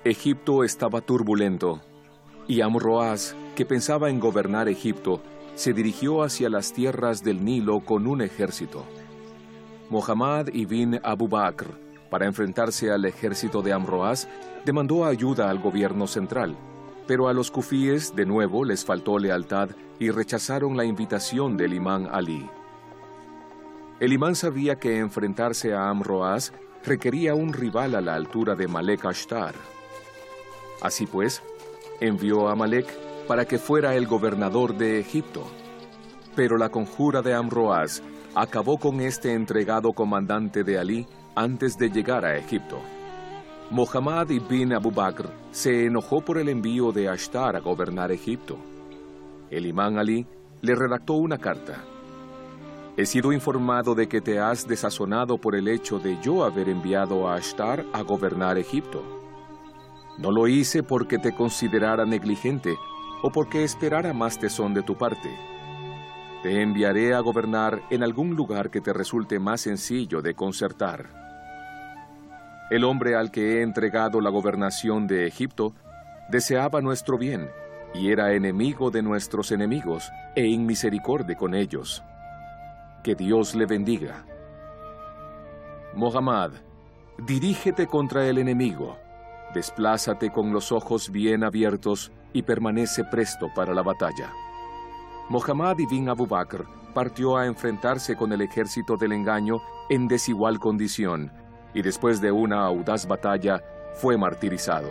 Egipto estaba turbulento, y Amroaz, que pensaba en gobernar Egipto, se dirigió hacia las tierras del Nilo con un ejército. Muhammad ibn Abu Bakr, para enfrentarse al ejército de Amroaz, demandó ayuda al gobierno central, pero a los kufíes de nuevo les faltó lealtad y rechazaron la invitación del imán Ali. El imán sabía que enfrentarse a Amroaz requería un rival a la altura de Malek Ashtar. Así pues, envió a Malek para que fuera el gobernador de Egipto. Pero la conjura de Amroaz acabó con este entregado comandante de Ali antes de llegar a Egipto. Muhammad ibn Abu Bakr se enojó por el envío de Ashtar a gobernar Egipto. El imán Ali le redactó una carta. He sido informado de que te has desazonado por el hecho de yo haber enviado a Ashtar a gobernar Egipto. No lo hice porque te considerara negligente o porque esperara más tesón de tu parte. Te enviaré a gobernar en algún lugar que te resulte más sencillo de concertar. El hombre al que he entregado la gobernación de Egipto deseaba nuestro bien y era enemigo de nuestros enemigos e inmisericordia con ellos. Que Dios le bendiga. Muhammad, dirígete contra el enemigo. Desplázate con los ojos bien abiertos y permanece presto para la batalla. Muhammad ibn Abu Bakr partió a enfrentarse con el ejército del engaño en desigual condición y después de una audaz batalla fue martirizado.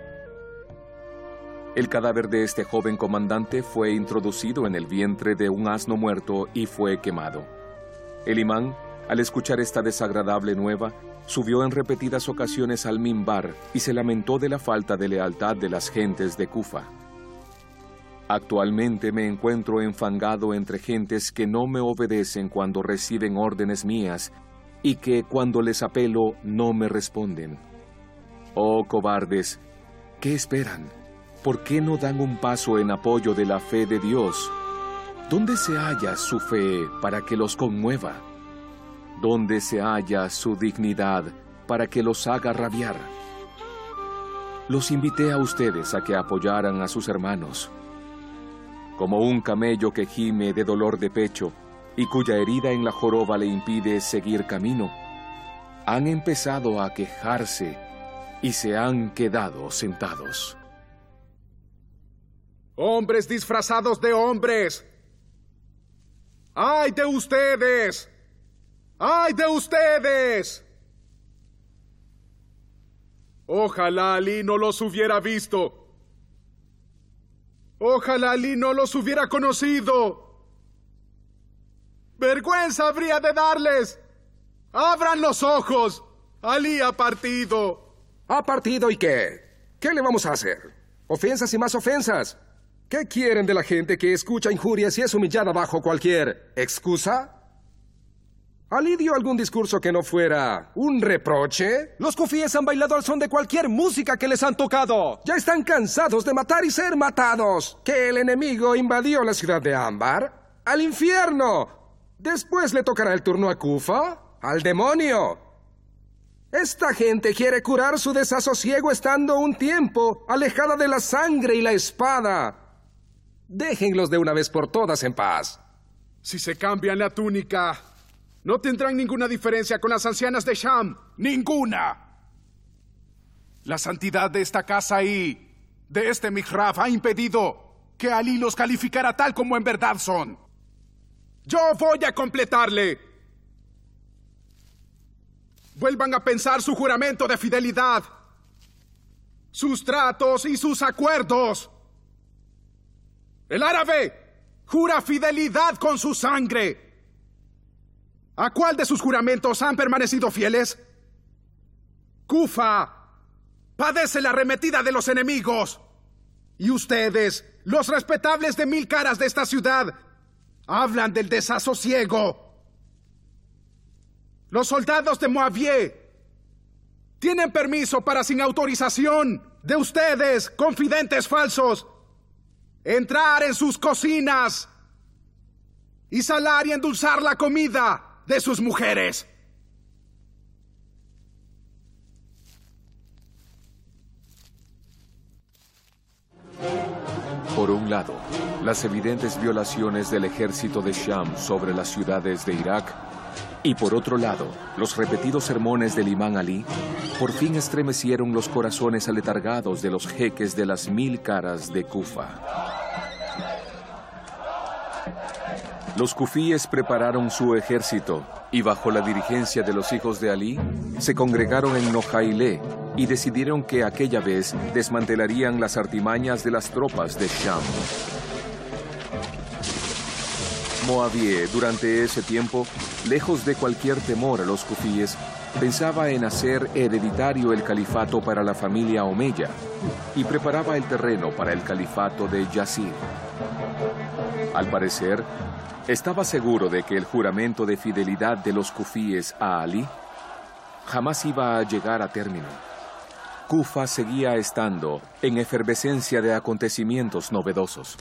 El cadáver de este joven comandante fue introducido en el vientre de un asno muerto y fue quemado. El imán, al escuchar esta desagradable nueva, subió en repetidas ocasiones al minbar y se lamentó de la falta de lealtad de las gentes de Kufa. Actualmente me encuentro enfangado entre gentes que no me obedecen cuando reciben órdenes mías y que cuando les apelo no me responden. Oh cobardes, ¿qué esperan? ¿Por qué no dan un paso en apoyo de la fe de Dios? ¿Dónde se halla su fe para que los conmueva? ¿Dónde se halla su dignidad para que los haga rabiar? Los invité a ustedes a que apoyaran a sus hermanos. Como un camello que gime de dolor de pecho y cuya herida en la joroba le impide seguir camino, han empezado a quejarse y se han quedado sentados. ¡Hombres disfrazados de hombres! ¡Ay de ustedes! ¡Ay de ustedes! Ojalá Ali no los hubiera visto. Ojalá Ali no los hubiera conocido. Vergüenza habría de darles. ¡Abran los ojos! Ali ha partido. ¿Ha partido y qué? ¿Qué le vamos a hacer? Ofensas y más ofensas. ¿Qué quieren de la gente que escucha injurias y es humillada bajo cualquier excusa? ¿Ali dio algún discurso que no fuera un reproche? Los kufíes han bailado al son de cualquier música que les han tocado. Ya están cansados de matar y ser matados. ¿Que el enemigo invadió la ciudad de Ámbar? ¡Al infierno! Después le tocará el turno a Kufa. ¡Al demonio! Esta gente quiere curar su desasosiego estando un tiempo alejada de la sangre y la espada. Déjenlos de una vez por todas en paz. Si se cambian la túnica, no tendrán ninguna diferencia con las ancianas de Sham. ¡Ninguna! La santidad de esta casa y de este mihrab ha impedido que Ali los calificara tal como en verdad son. ¡Yo voy a completarle! Vuelvan a pensar su juramento de fidelidad, sus tratos y sus acuerdos. El árabe jura fidelidad con su sangre. ¿A cuál de sus juramentos han permanecido fieles? Kufa padece la arremetida de los enemigos. Y ustedes, los respetables de 1000 caras de esta ciudad, hablan del desasosiego. Los soldados de Muavié tienen permiso para, sin autorización de ustedes, confidentes falsos, entrar en sus cocinas y salar y endulzar la comida de sus mujeres. Por un lado, las evidentes violaciones del ejército de Sham sobre las ciudades de Irak, y por otro lado, los repetidos sermones del imán Ali, por fin estremecieron los corazones aletargados de los jeques de las 1000 caras de Kufa. Los kufíes prepararon su ejército y bajo la dirigencia de los hijos de Ali, se congregaron en Nojailé y decidieron que aquella vez desmantelarían las artimañas de las tropas de Sham. Moabié, durante ese tiempo, lejos de cualquier temor a los kufíes, pensaba en hacer hereditario el califato para la familia Omeya y preparaba el terreno para el califato de Yazid. Al parecer, estaba seguro de que el juramento de fidelidad de los kufíes a Ali jamás iba a llegar a término. Kufa seguía estando en efervescencia de acontecimientos novedosos.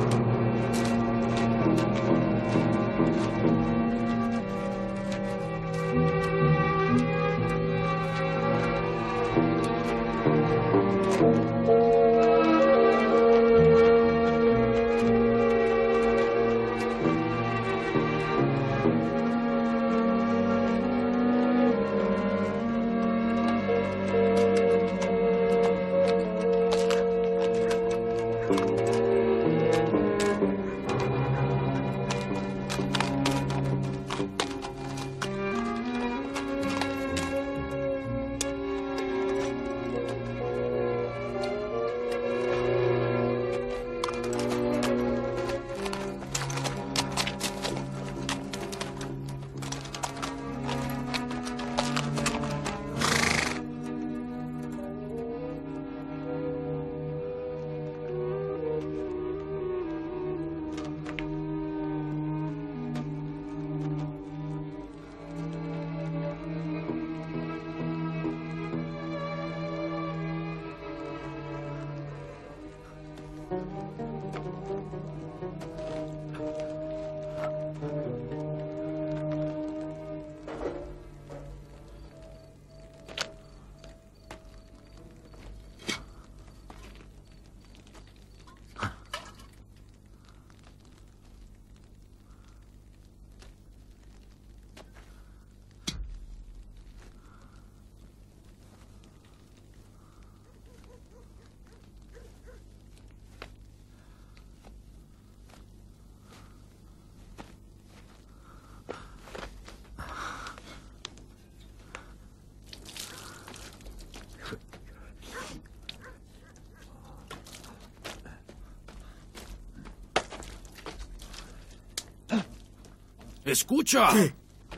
¡Escucha! ¿Qué?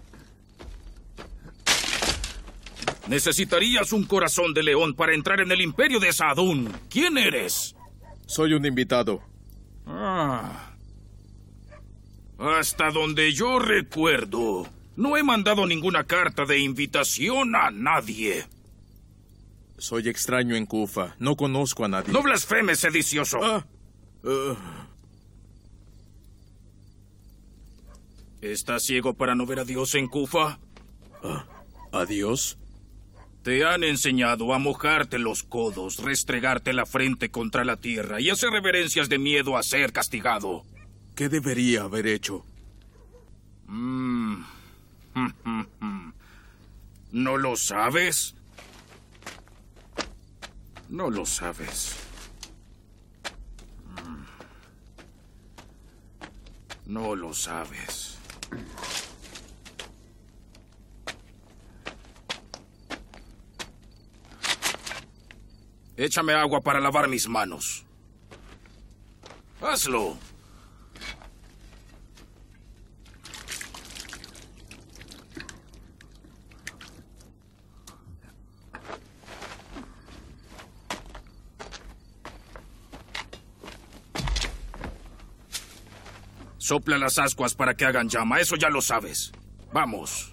Necesitarías un corazón de león para entrar en el imperio de Sa'dun. ¿Quién eres? Soy un invitado. Hasta donde yo recuerdo, no he mandado ninguna carta de invitación a nadie. Soy extraño en Kufa. No conozco a nadie. ¡No blasfemes, sedicioso! ¿Estás ciego para no ver a Dios en Kufa? ¿A Dios? Te han enseñado a mojarte los codos, restregarte la frente contra la tierra y hacer reverencias de miedo a ser castigado. ¿Qué debería haber hecho? ¿No lo sabes? No lo sabes. No lo sabes. Échame agua para lavar mis manos. ¡Hazlo! Sopla las ascuas para que hagan llama, eso ya lo sabes. Vamos.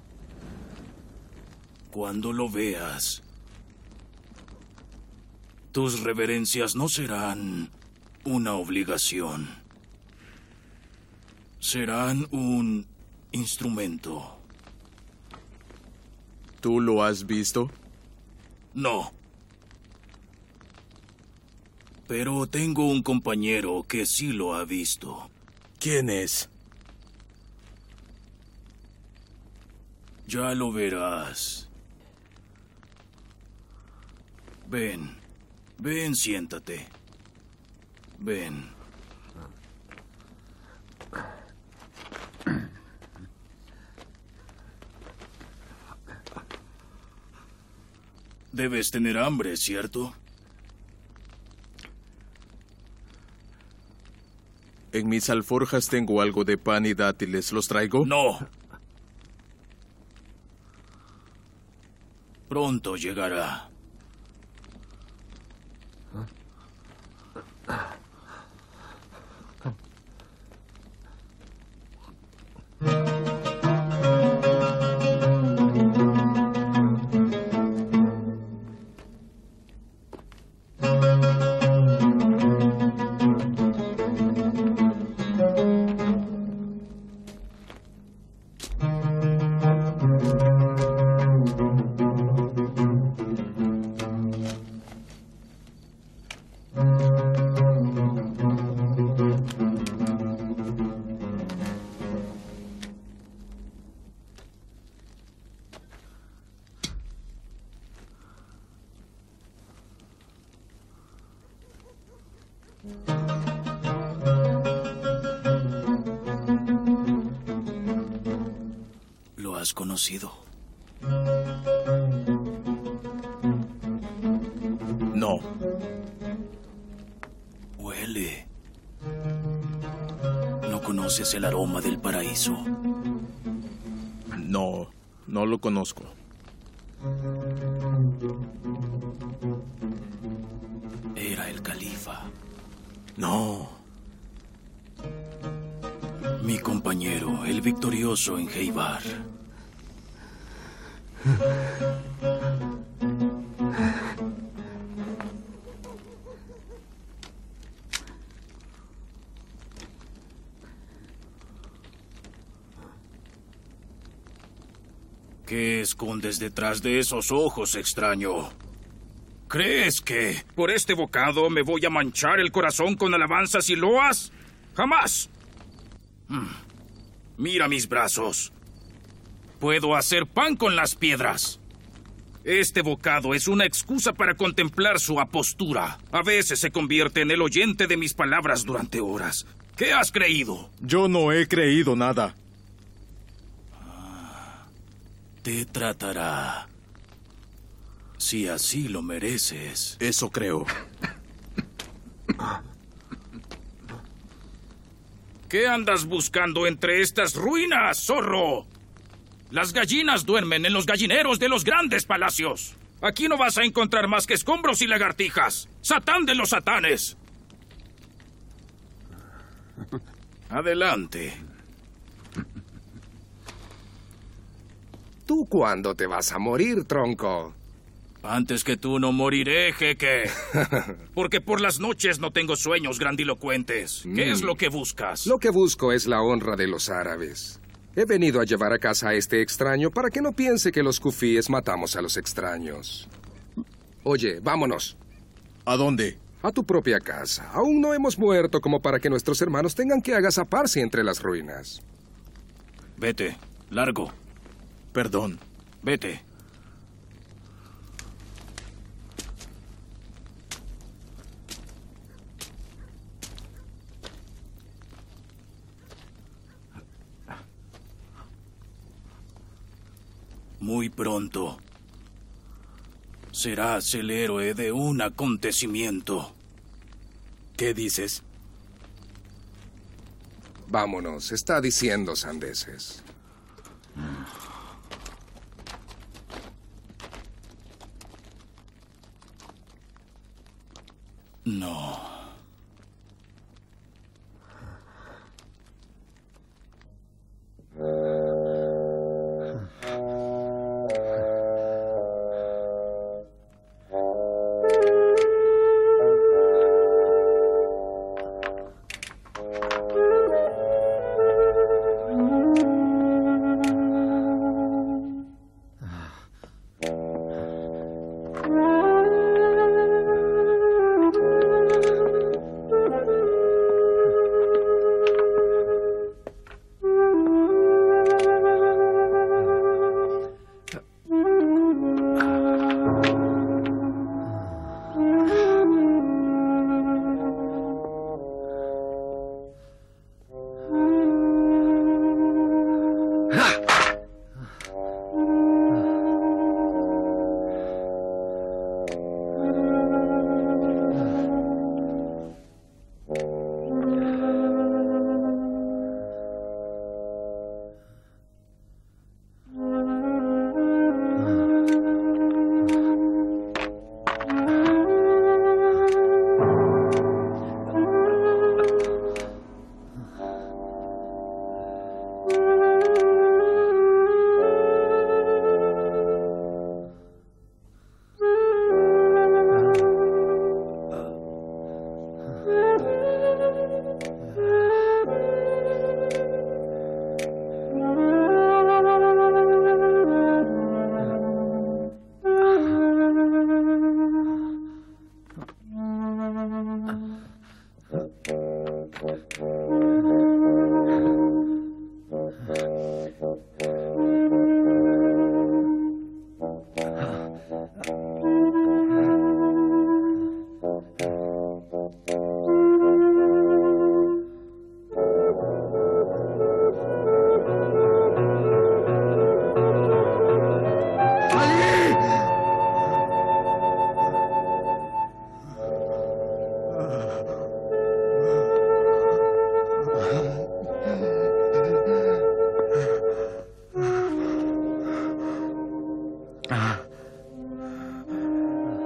Cuando lo veas, Tus reverencias no serán una obligación. Serán un instrumento. ¿Tú lo has visto? No. Pero tengo un compañero que sí lo ha visto. ¿Quién es? Ya lo verás. Ven. Ven, siéntate. Ven. Debes tener hambre, ¿cierto? En mis alforjas tengo algo de pan y dátiles. ¿Los traigo? No. Pronto llegará. ¿Lo has conocido? No. Huele. ¿No conoces el aroma del paraíso? No, no lo conozco. Era el califa. No. Mi compañero, el victorioso en Heibar. ¿Qué escondes detrás de esos ojos, extraño? ¿Crees que por este bocado me voy a manchar el corazón con alabanzas y loas? ¡Jamás! Mira mis brazos. Puedo hacer pan con las piedras. Este bocado es una excusa para contemplar su apostura. A veces se convierte en el oyente de mis palabras durante horas. ¿Qué has creído? Yo no he creído nada. Te tratará. Si así lo mereces. Eso creo. ¿Qué andas buscando entre estas ruinas, zorro? Las gallinas duermen en los gallineros de los grandes palacios. Aquí no vas a encontrar más que escombros y lagartijas. ¡Satán de los satanes! Adelante. ¿Tú cuándo te vas a morir, tronco? Antes que tú no moriré, jeque. Porque por las noches no tengo sueños grandilocuentes. ¿Qué es lo que buscas? Lo que busco es la honra de los árabes. He venido a llevar a casa a este extraño para que no piense que los kufíes matamos a los extraños. Oye, vámonos. ¿A dónde? A tu propia casa. Aún no hemos muerto como para que nuestros hermanos tengan que agazaparse entre las ruinas. Vete. Largo. Perdón. Vete. Muy pronto serás el héroe de un acontecimiento. ¿Qué dices? Vámonos, está diciendo sandeces. No.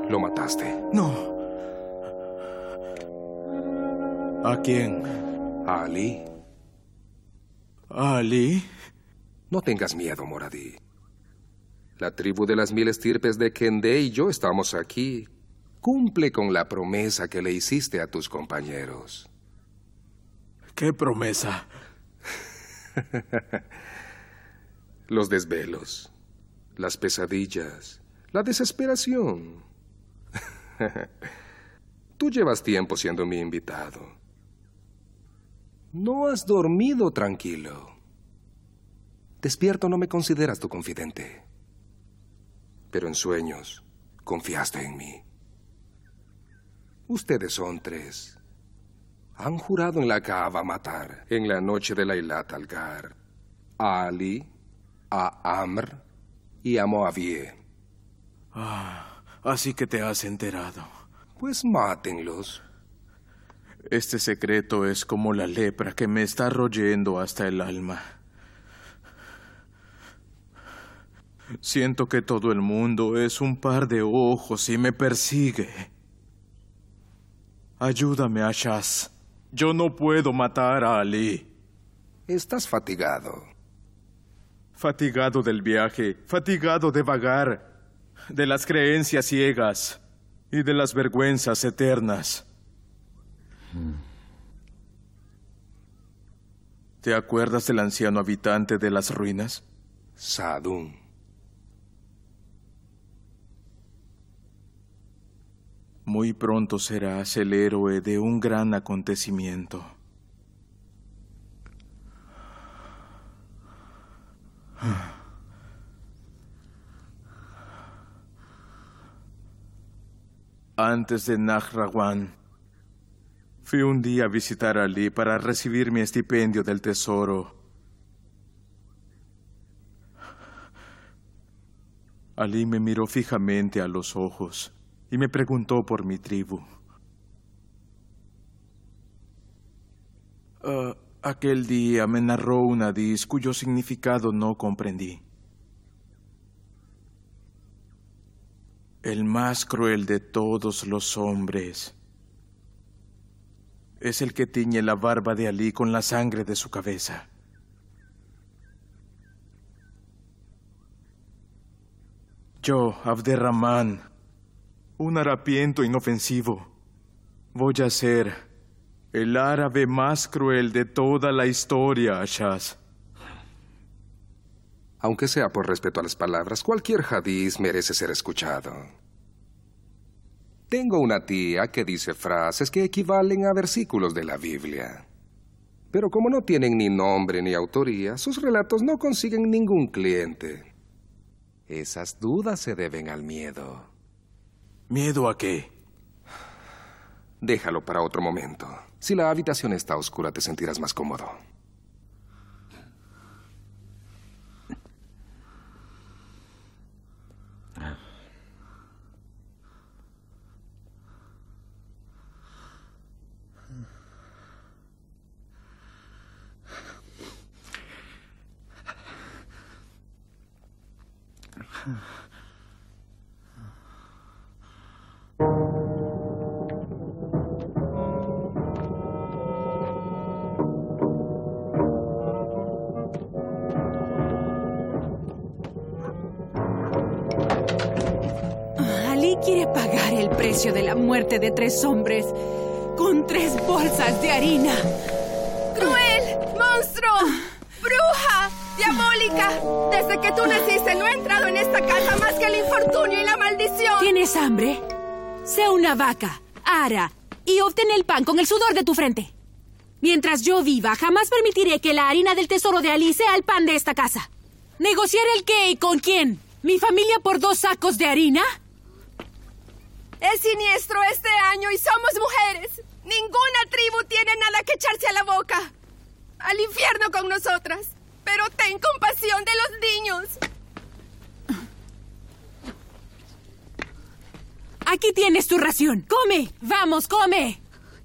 Lo mataste. No. ¿A quién? A Ali. ¿A Ali? No tengas miedo, Moradi. La tribu de las 1000 estirpes de Kende y yo estamos aquí. Cumple con la promesa que le hiciste a tus compañeros. ¿Qué promesa? Los desvelos, las pesadillas, la desesperación. Tú llevas tiempo siendo mi invitado. No has dormido tranquilo. Despierto no me consideras tu confidente. Pero en sueños confiaste en mí. Ustedes son 3. Han jurado en la Kaaba matar en la noche de Laylat al-Ghar a Ali, a Amr y a Moavié. Así que te has enterado. Pues mátenlos. Este secreto es como la lepra que me está royendo hasta el alma. Siento que todo el mundo es un par de ojos y me persigue. Ayúdame, Ashaz. Yo no puedo matar a Ali. Estás fatigado. Fatigado del viaje, fatigado de vagar, de las creencias ciegas y de las vergüenzas eternas. ¿Te acuerdas del anciano habitante de las ruinas? Sadun. Muy pronto serás el héroe de un gran acontecimiento. Antes de Nahrawan, fui un día a visitar a Ali para recibir mi estipendio del tesoro. Ali me miró fijamente a los ojos y me preguntó por mi tribu. Aquel día me narró un hadiz cuyo significado no comprendí. El más cruel de todos los hombres es el que tiñe la barba de Ali con la sangre de su cabeza. Yo, Abderrahman, un harapiento inofensivo, voy a ser el árabe más cruel de toda la historia, Ashaz. Aunque sea por respeto a las palabras, cualquier hadiz merece ser escuchado. Tengo una tía que dice frases que equivalen a versículos de la Biblia. Pero como no tienen ni nombre ni autoría, sus relatos no consiguen ningún cliente. Esas dudas se deben al miedo. ¿Miedo a qué? Déjalo para otro momento. Si la habitación está oscura, te sentirás más cómodo. Ali quiere pagar el precio de la muerte de 3 hombres con 3 bolsas de harina. ¡Cruel! ¡Monstruo! ¡Bruja! ¡Diabólica! Desde que tú naciste no he entrado en esta casa más que el infortunio y la maldición. ¿Tienes hambre? Sé una vaca, ara, y obtén el pan con el sudor de tu frente. Mientras yo viva, jamás permitiré que la harina del tesoro de Ali sea el pan de esta casa. ¿Negociar el qué y con quién? ¿Mi familia por 2 sacos de harina? Es siniestro este año y somos mujeres. Ninguna tribu tiene nada que echarse a la boca. Al infierno con nosotras. Pero ten compasión de los niños. Aquí tienes tu ración. ¡Come! ¡Vamos, come!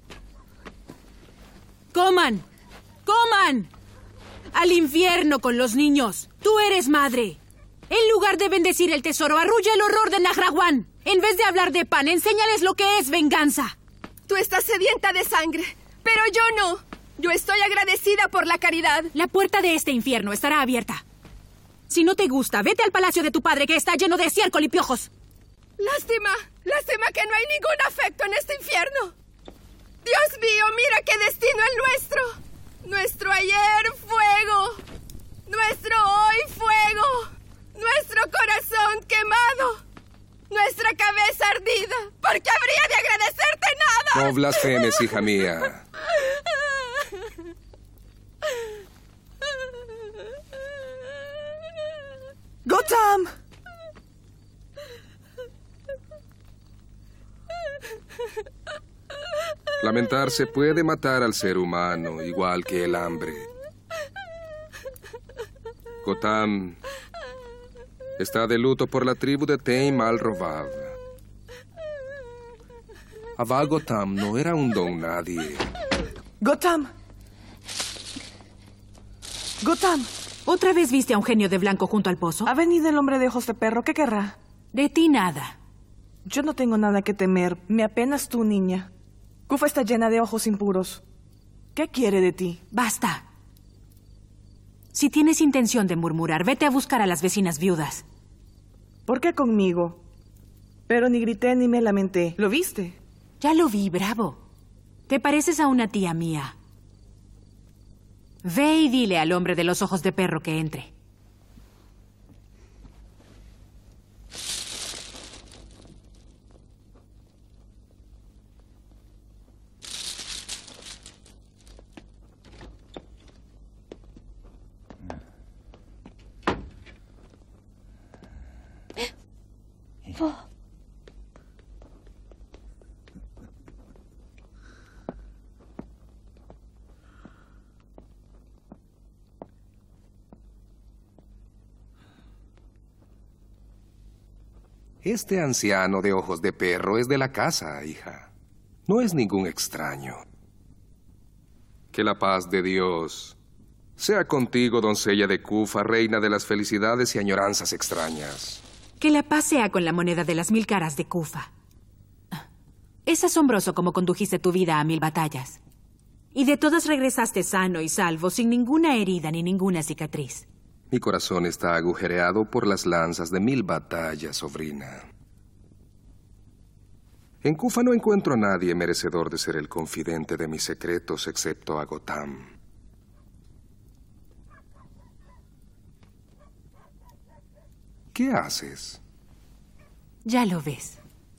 ¡Coman! ¡Coman! ¡Al infierno con los niños! ¡Tú eres madre! En lugar de bendecir el tesoro, arrulla el horror de Nahrawan. En vez de hablar de pan, enséñales lo que es venganza. Tú estás sedienta de sangre, pero yo no. Yo estoy agradecida por la caridad. La puerta de este infierno estará abierta. Si no te gusta, vete al palacio de tu padre, que está lleno de estiércol y piojos. Lástima que no hay ningún afecto en este infierno. Dios mío, mira qué destino el nuestro. Nuestro ayer, fuego. Nuestro hoy, fuego. Nuestro corazón quemado. Nuestra cabeza ardida. ¿Por qué habría de agradecerte nada? No blasfemes, hija mía. ¡Gotham! Lamentarse puede matar al ser humano, igual que el hambre. Gotham está de luto por la tribu de Taim al-Rovav. Abba Gotham no era un don nadie. ¡Gotham! ¡Gotham! ¿Otra vez viste a un genio de blanco junto al pozo? Ha venido el hombre de ojos de perro. ¿Qué querrá? De ti nada. Yo no tengo nada que temer. Me apenas tú, niña. Kufa está llena de ojos impuros. ¿Qué quiere de ti? Basta. Si tienes intención de murmurar, vete a buscar a las vecinas viudas. ¿Por qué conmigo? Pero ni grité ni me lamenté. ¿Lo viste? Ya lo vi, bravo. Te pareces a una tía mía. Ve y dile al hombre de los ojos de perro que entre. Este anciano de ojos de perro es de la casa, hija. No es ningún extraño. Que la paz de Dios sea contigo, doncella de Kufa, reina de las felicidades y añoranzas extrañas. Que la paz sea con la moneda de las 1000 caras de Kufa. Es asombroso cómo condujiste tu vida a 1000 batallas. Y de todas regresaste sano y salvo, sin ninguna herida ni ninguna cicatriz. Mi corazón está agujereado por las lanzas de 1000 batallas, sobrina. En Kufa no encuentro a nadie merecedor de ser el confidente de mis secretos, excepto a Gotham. ¿Qué haces? Ya lo ves.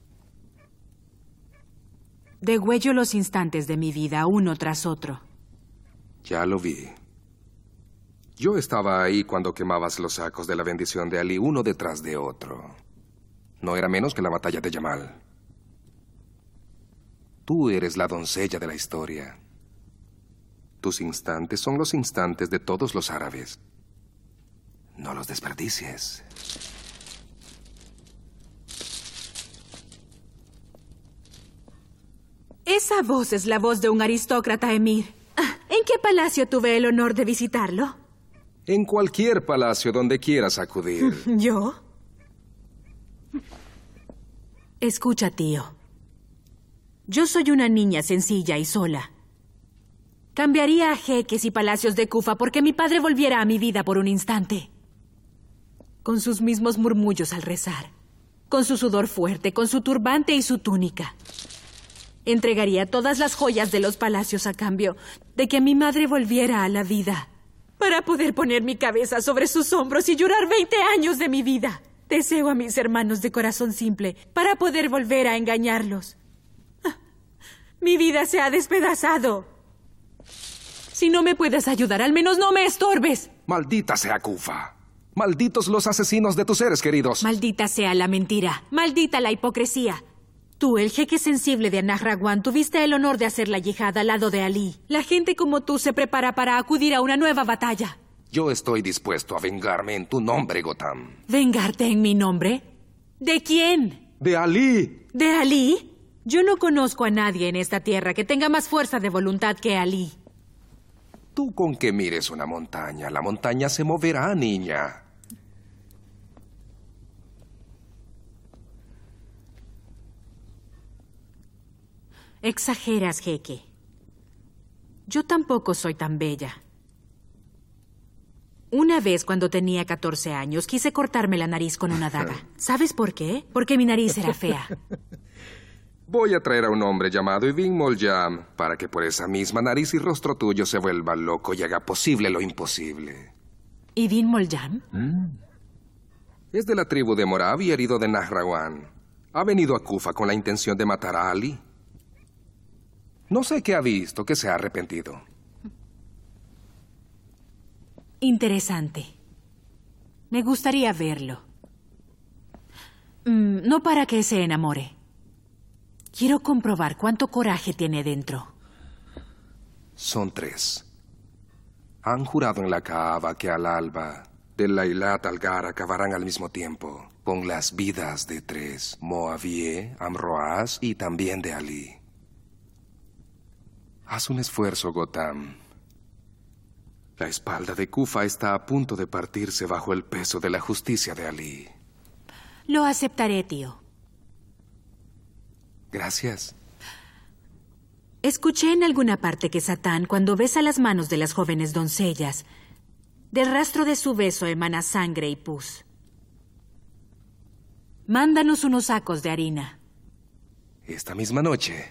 Degüello los instantes de mi vida, uno tras otro. Ya lo vi. Yo estaba ahí cuando quemabas los sacos de la bendición de Ali uno detrás de otro. No era menos que la batalla de Yamal. Tú eres la doncella de la historia. Tus instantes son los instantes de todos los árabes. No los desperdicies. Esa voz es la voz de un aristócrata, Emir. ¿En qué palacio tuve el honor de visitarlo? En cualquier palacio donde quieras acudir. ¿Yo? Escucha, tío. Yo soy una niña sencilla y sola. Cambiaría a jeques y palacios de Kufa porque mi padre volviera a mi vida por un instante. Con sus mismos murmullos al rezar. Con su sudor fuerte, con su turbante y su túnica. Entregaría todas las joyas de los palacios a cambio de que mi madre volviera a la vida. Para poder poner mi cabeza sobre sus hombros y llorar 20 años de mi vida. Deseo a mis hermanos de corazón simple para poder volver a engañarlos. Mi vida se ha despedazado. Si no me puedes ayudar, al menos no me estorbes. Maldita sea Kufa. Malditos los asesinos de tus seres queridos. Maldita sea la mentira. Maldita la hipocresía. Tú, el jeque sensible de Anahrawan, tuviste el honor de hacer la yihad al lado de Ali. La gente como tú se prepara para acudir a una nueva batalla. Yo estoy dispuesto a vengarme en tu nombre, Gotham. ¿Vengarte en mi nombre? ¿De quién? ¡De Ali! ¿De Ali? Yo no conozco a nadie en esta tierra que tenga más fuerza de voluntad que Ali. Tú con que mires una montaña, la montaña se moverá, niña. Exageras, Jeque. Yo tampoco soy tan bella. Una vez, cuando tenía 14 años, quise cortarme la nariz con una daga. ¿Sabes por qué? Porque mi nariz era fea. Voy a traer a un hombre llamado Ibn Moljam para que por esa misma nariz y rostro tuyo se vuelva loco y haga posible lo imposible. ¿Ibn Moljam? Es de la tribu de Morab y herido de Nahrawan. Ha venido a Kufa con la intención de matar a Ali. No sé qué ha visto, que se ha arrepentido. Interesante. Me gustaría verlo. No para que se enamore. Quiero comprobar cuánto coraje tiene dentro. Son 3. Han jurado en la Kaaba que al alba del Lailat al-Ghar acabarán al mismo tiempo con las vidas de 3, Moavié, Amroaz y también de Ali. Haz un esfuerzo, Gotham. La espalda de Kufa está a punto de partirse bajo el peso de la justicia de Ali. Lo aceptaré, tío. Gracias. Escuché en alguna parte que Satán, cuando besa las manos de las jóvenes doncellas, del rastro de su beso emana sangre y pus. Mándanos unos sacos de harina. Esta misma noche.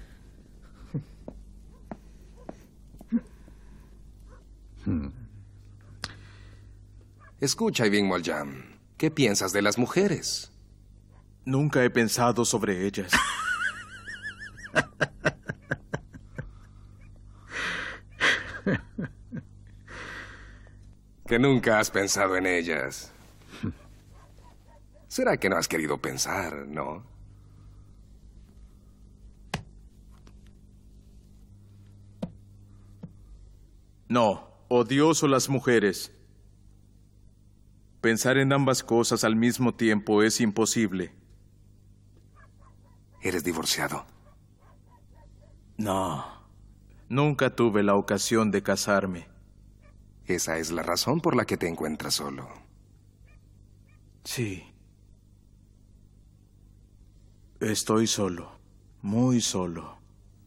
Escucha, Ibn Moljam. ¿Qué piensas de las mujeres? Nunca he pensado sobre ellas. Que nunca has pensado en ellas. ¿Será que no has querido pensar, no? No, odioso las mujeres. Pensar en ambas cosas al mismo tiempo es imposible. ¿Eres divorciado? No, nunca tuve la ocasión de casarme. Esa es la razón por la que te encuentras solo. Sí. Estoy solo, muy solo.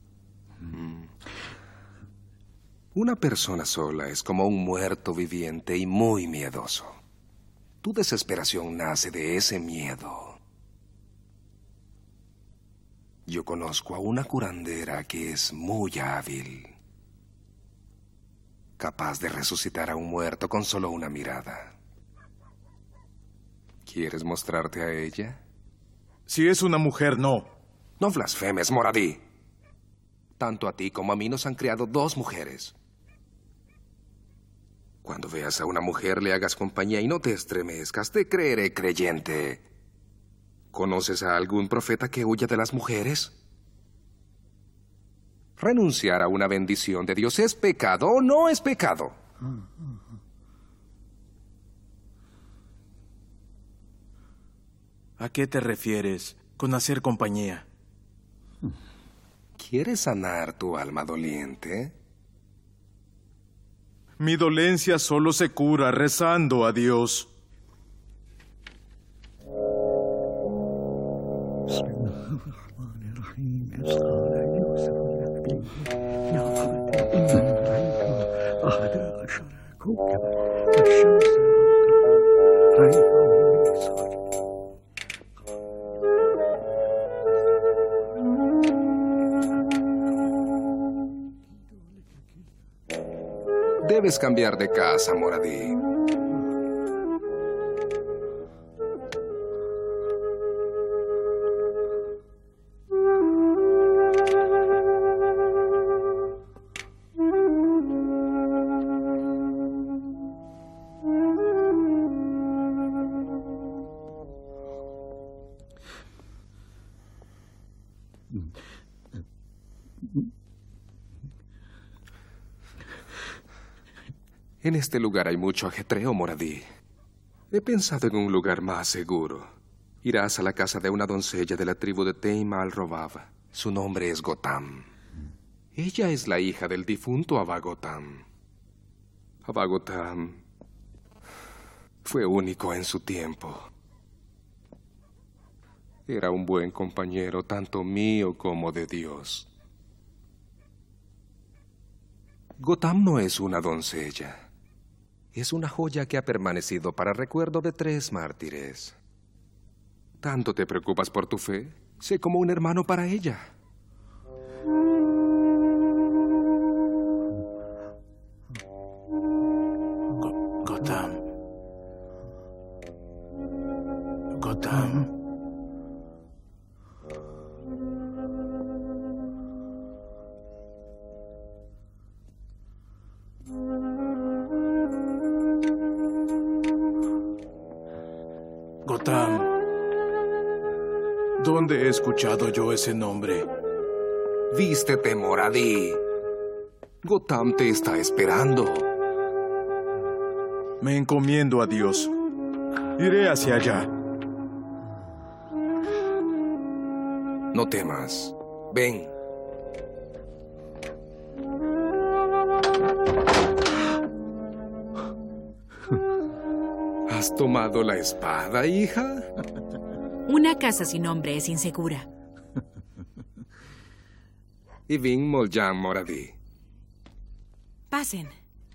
Una persona sola es como un muerto viviente y muy miedoso. Tu desesperación nace de ese miedo. Yo conozco a una curandera que es muy hábil, capaz de resucitar a un muerto con solo una mirada. ¿Quieres mostrarte a ella? Si es una mujer, no. No blasfemes, Moradí. Tanto a ti como a mí nos han criado 2 mujeres. Cuando veas a una mujer, le hagas compañía y no te estremezcas, te creeré creyente. ¿Conoces a algún profeta que huya de las mujeres? ¿Renunciar a una bendición de Dios es pecado o no es pecado? ¿A qué te refieres con hacer compañía? ¿Quieres sanar tu alma doliente? Mi dolencia solo se cura rezando a Dios. Debes cambiar de casa, Moradí. En este lugar hay mucho ajetreo, Moradí. He pensado en un lugar más seguro. Irás a la casa de una doncella de la tribu de Taym al-Robab. Su nombre es Gotham. Ella es la hija del difunto Abba Gotham. Abba Gotham fue único en su tiempo. Era un buen compañero, tanto mío como de Dios. Gotham no es una doncella. Es una joya que ha permanecido para recuerdo de 3 mártires. ¿Tanto te preocupas por tu fe? Sé como un hermano para ella. Gotham. Gotham. Gotham. ¿Dónde he escuchado yo ese nombre? Vístete, Moradi. Gotham te está esperando. Me encomiendo a Dios. Iré hacia allá. No temas. Ven. ¿Has tomado la espada, hija? Una casa sin nombre es insegura. Ivin Moljam Moradi. Pasen.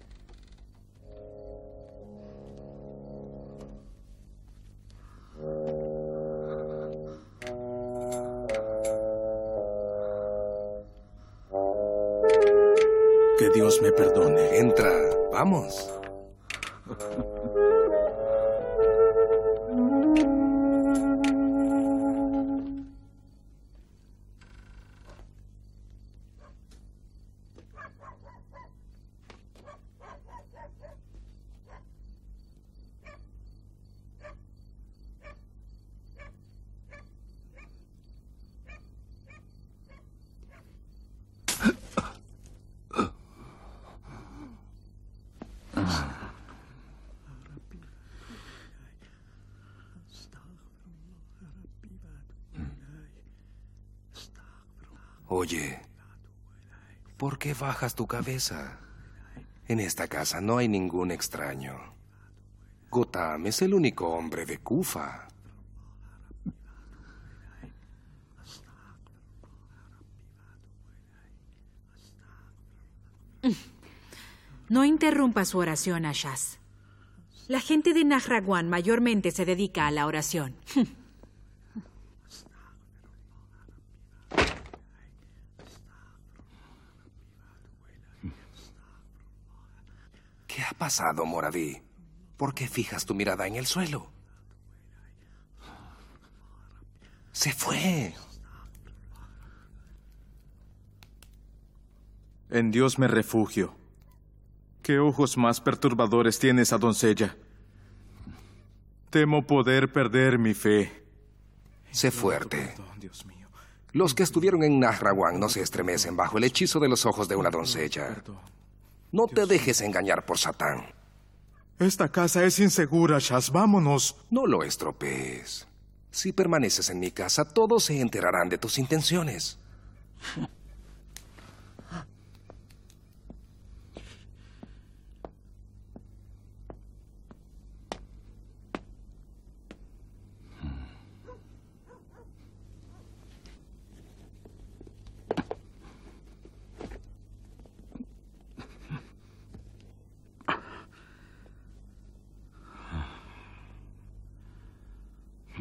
Que Dios me perdone. Entra, vamos. Oye, ¿por qué bajas tu cabeza? En esta casa no hay ningún extraño. Gotham es el único hombre de Kufa. No interrumpa su oración, Ashaz. La gente de Nahrawan mayormente se dedica a la oración. ¿Qué ha pasado, Moradi? ¿Por qué fijas tu mirada en el suelo? Se fue. En Dios me refugio. ¿Qué ojos más perturbadores tiene esa doncella? Temo poder perder mi fe. Sé fuerte. Perdón, Dios mío. Los que estuvieron en Nahrawan no se estremecen bajo el hechizo de los ojos de una doncella. Perdón. No te dejes engañar por Satán. Esta casa es insegura, Shaz. Vámonos. No lo estropees. Si permaneces en mi casa, todos se enterarán de tus intenciones.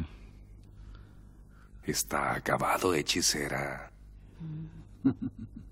Está acabado, hechicera.